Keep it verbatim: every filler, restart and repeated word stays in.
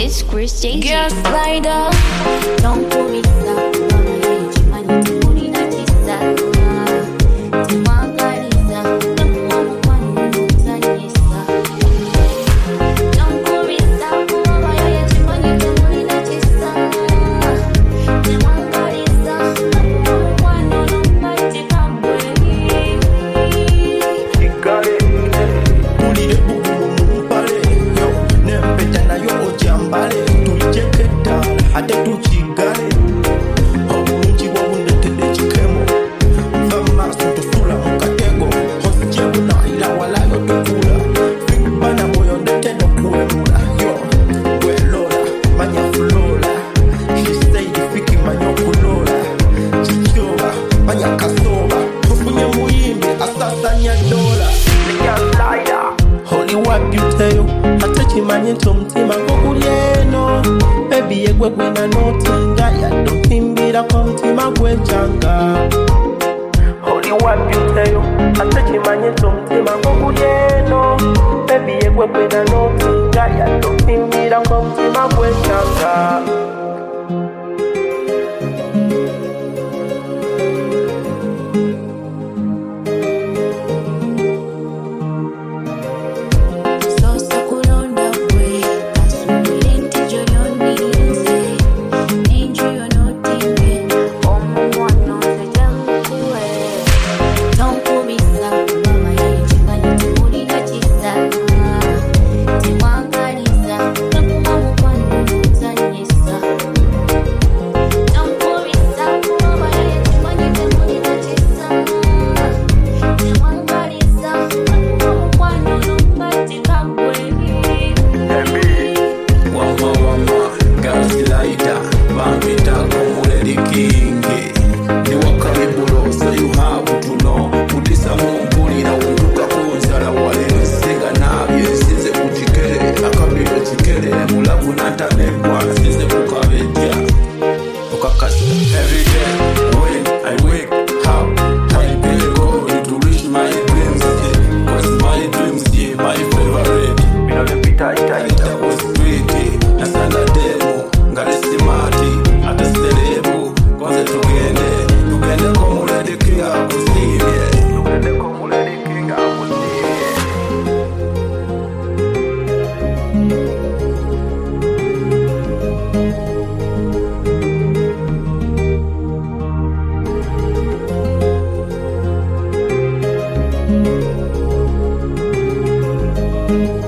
It's Chris J G. Girl slider, Don't pull me down. Mama, yeah, you chimani timuri na chisa. Timangaliza, nakuwa mkwani mutanyisa. Don't pull me down. Mama, yeah, you chimani timuri na chisa. Timangaliza, nakuwa mkwani mutanyisa. Chikale, tulile bubu mpale, yo, nempeta na yo ojambale, tulicheketa, ate tuchigale, obulungi bwobundetedde chikemo, vama sutufula mukatego, hosijebuna ila walayo tukula, fikbana moyo ndeteno kuwemula, yo, welola, manya fulola, she said fiki manyo kulola, chichoba, manya kasoba, tufunye muyimbi, asasanya dola. Holy what you tell you, I touch him and into mtima kukulieno. Baby yegwe kwena notinga ya dokimbira kwa mtima kwechanga. Holy what you tell you, I touch him and into mtima kukulieno. Baby yegwe kwena notinga ya dokimbira kwa mtima kwechanga. Thank you.